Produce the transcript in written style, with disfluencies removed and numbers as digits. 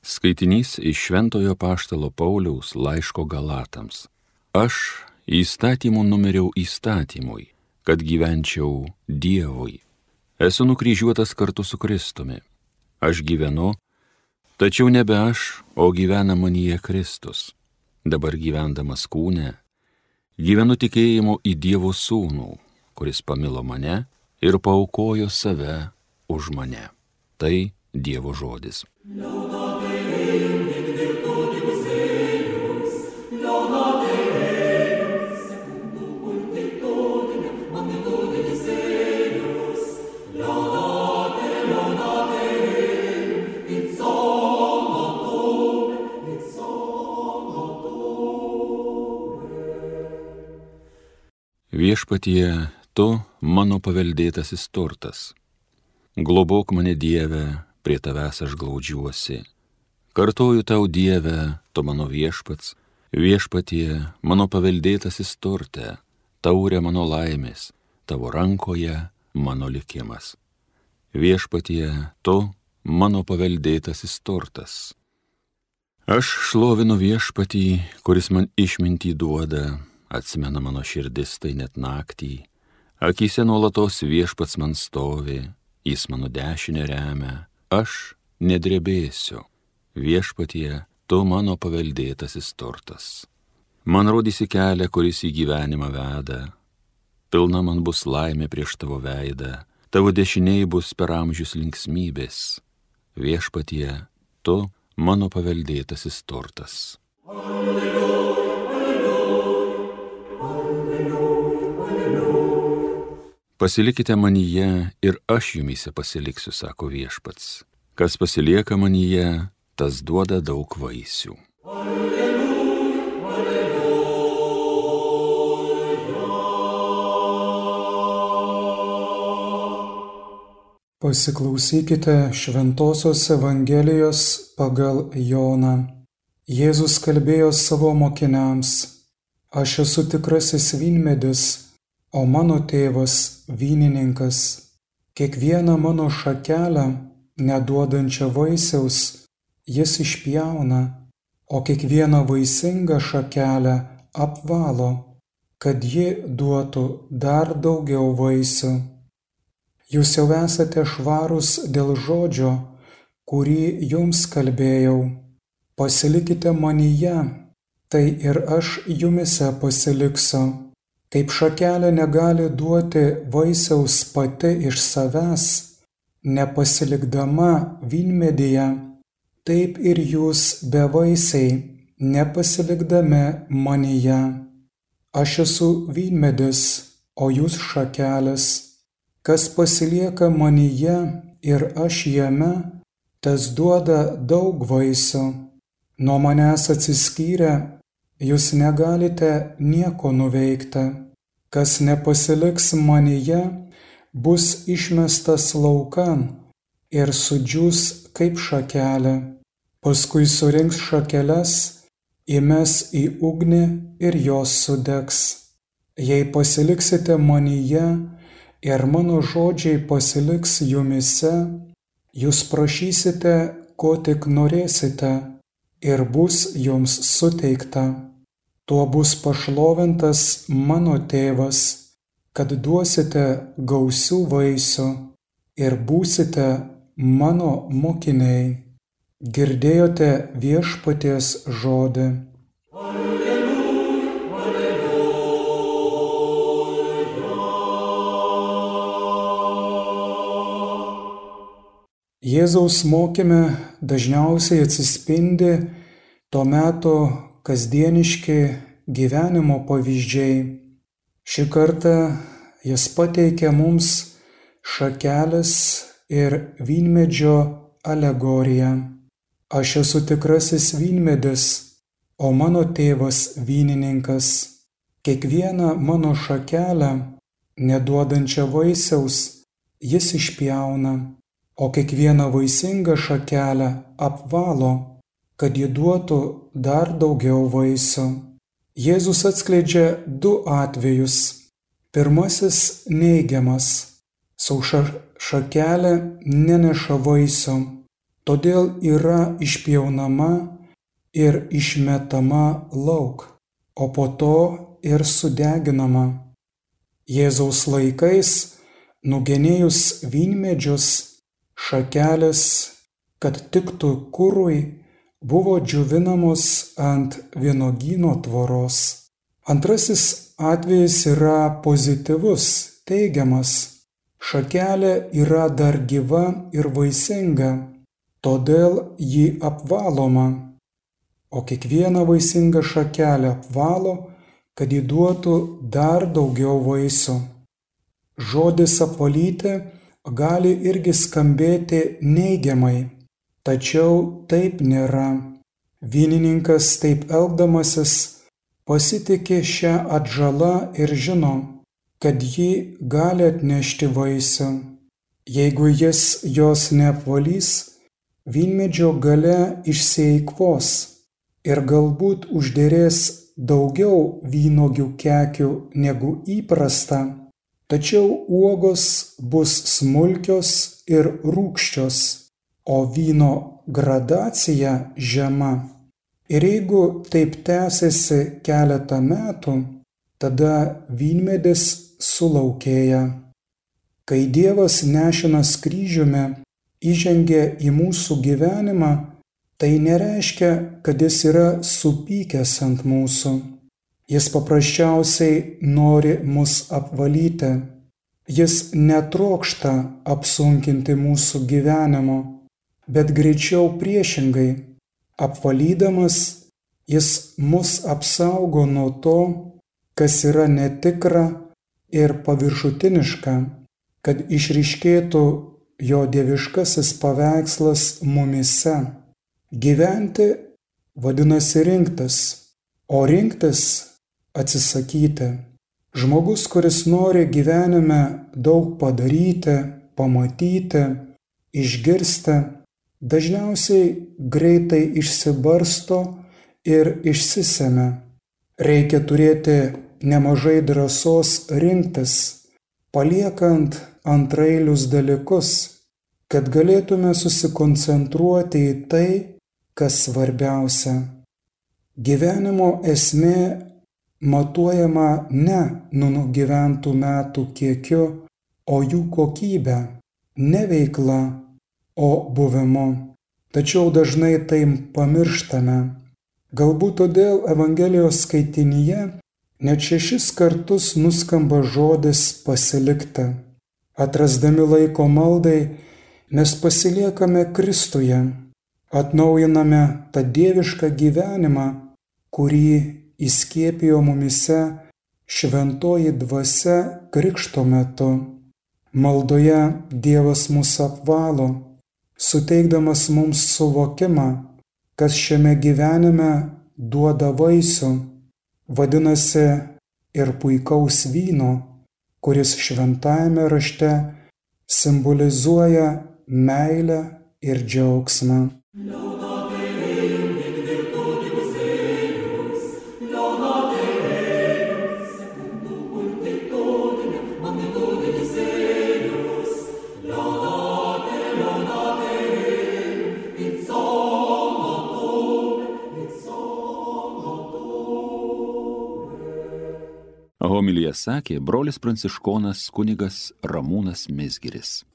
Skaitinys iš Šventojo Apaštalo Pauliaus laiško Galatams. Aš įstatymų numiriau įstatymui, kad gyvenčiau Dievui. Esu nukryžiuotas kartu su Kristumi. Aš gyvenu, tačiau nebe aš, o gyvena manyje Kristus. Dabar gyvendamas kūne, gyvenu tikėjimu į Dievo Sūnų, kuris pamilo mane ir paaukojo save už mane. Tai Dievo žodis. Viešpatie, tu mano paveldėtasis turtas. Globok mane, Dieve, prie tavęs aš glaudžiuosi. Kartoju tau, Dieve, tu mano viešpats, viešpatie, mano paveldėtasis turte, taurė mano laimės, tavo rankoje mano likimas. Viešpatie, tu mano paveldėtasis turtas. Aš šlovinu viešpatį, kuris man išmintį duoda, atsimena mano širdis tai net naktį, akyse nuolatos viešpats man stovi, jis mano dešinę remia, aš nedrebėsiu. Viešpatie, tu mano paveldėtasis turtas. Man rodysi kelią, kuris į gyvenimą veda, pilna man bus laimė prieš tavo veidą, tavo dešiniai bus per amžius linksmybės. Viešpatie, tu mano paveldėtasis turtas. Pasilikite manyje ir aš jumyse pasiliksiu, sako viešpats. Kas pasilieka manyje, tas duoda daug vaisių. Pasiklausykite Šventosios Evangelijos pagal Joną. Jėzus kalbėjo savo mokiniams: Aš esu tikrasis vynmedis, o mano tėvas vynininkas. Kiekvieną mano šakelę, neduodančią vaisiaus, jis išpjauna, o kiekvieną vaisingą šakelę apvalo, kad ji duotų dar daugiau vaisių. Jūs jau esate švarūs dėl žodžio, kurį jums kalbėjau. Pasilikite manyje, tai ir aš jumyse pasiliksiu. Kaip šakelė negali duoti vaisiaus pati iš savęs, nepasilikdama vynmedyje, taip ir jūs bevaisiai, nepasilikdami manyje. Aš esu vynmedis, o jūs šakelės. Kas pasilieka manyje ir aš jame, tas duoda daug vaisių. Nuo manęs atsiskyrę, jūs negalite nieko nuveikti. Kas nepasiliks manyje, bus išmestas laukan ir sudžius kaip šakelė. Paskui surinks šakeles, įmes į ugnį ir jos sudegs. Jei pasiliksite manyje ir mano žodžiai pasiliks jumyse, jūs prašysite, ko tik norėsite, ir bus jums suteikta. Tuo bus pašlovintas mano tėvas, kad duosite gausių vaisių ir būsite mano mokiniai. Girdėjote viešpaties žodį. Alleluja, alleluja. Jėzaus mokyme dažniausiai atsispindi to meto kasdieniški gyvenimo pavyzdžiai. Šį kartą jis pateikia mums šakelės ir vynmedžio alegoriją. Aš esu tikrasis vynmedis, o mano tėvas vynininkas. Kiekvieną mano šakelę, neduodančią vaisiaus, jis išpjauna, o kiekvieną vaisingą šakelę apvalo, kad ji duotų dar daugiau vaisių. Jėzus atskleidžia du atvejus. Pirmasis neigiamas. Sausa šakelė neneša vaisių. todėl yra išpjaunama ir išmetama lauk, o po to ir sudeginama. Jėzaus laikais, nugenėjus vynmedžius, šakelės, kad tiktų kurui, buvo džiovinamos ant vynuogyno tvoros. Antrasis atvejis yra pozityvus, teigiamas. Šakelė yra dar gyva ir vaisinga, todėl ji apvaloma, o kiekvieną vaisingą šakelę apvalo, kad ji duotų dar daugiau vaisių. Žodis apvalyti gali irgi skambėti neigiamai, tačiau taip nėra. Vynininkas taip elgdamasis pasitikė šią atžalą ir žino, kad ji gali atnešti vaisių. Jeigu jis jos neapvalys, vynmedžio gale išsieikvos ir galbūt užderės daugiau vynuogių kekių negu įprasta, tačiau uogos bus smulkios ir rūgščios, o vyno gradacija žema. Ir jeigu taip tęsiasi keletą metų, tada vynmedis sulaukėja. Kai Dievas nešinas kryžiumi įžengia į mūsų gyvenimą, tai nereiškia, kad jis yra supykęs ant mūsų. Jis paprasčiausiai nori mus apvalyti. Jis netrokšta apsunkinti mūsų gyvenimo, bet greičiau priešingai. Apvalydamas, jis mus apsaugo nuo to, kas yra netikra ir paviršutiniška, kad išryškėtų jo dieviškasis paveikslas mumyse. Gyventi vadinasi rinktis, o rinktis atsisakyti. Žmogus, kuris nori gyvenime daug padaryti, pamatyti, išgirsti, dažniausiai greitai išsibarsto ir išsisemia. Reikia turėti nemažai drąsos rinktis, paliekant antraeilius dalykus, kad galėtume susikoncentruoti į tai, kas svarbiausia. Gyvenimo esmė matuojama ne nugyventų metų kiekiu, o jų kokybę, ne veikla, o buvimu. Tačiau dažnai tai pamirštame. Galbūt todėl Evangelijos skaitinyje net 6 kartus nuskamba žodis pasilikti. Atrasdami laiko maldai, mes pasiliekame Kristuje, atnaujiname tą dievišką gyvenimą, kurį įskiepijo mumyse šventoji dvasia krikšto metu. Maldoje Dievas mus apvalo, suteikdamas mums suvokimą, kas šiame gyvenime duoda vaisių, vadinasi ir puikaus vyno, kuris šventajame rašte simbolizuoja meilę ir džiaugsmą. Homiliją sakė brolis pranciškonas kunigas Ramūnas Mizgiris.